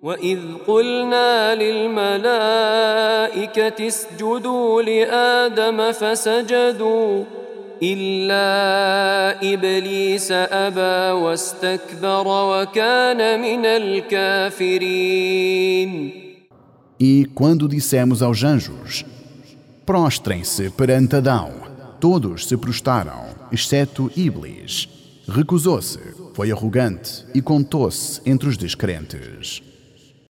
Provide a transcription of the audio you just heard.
وإذ قلنا للملائكة اسجدوا لآدم فسجدوا إلا إبليس أبى واستكبر وكان من الكافرين. E quando dissemos aos anjos: prostrem-se perante Adão, todos se prostaram, exceto Iblis. Recusou-se, foi arrogante e contou-se entre os descrentes.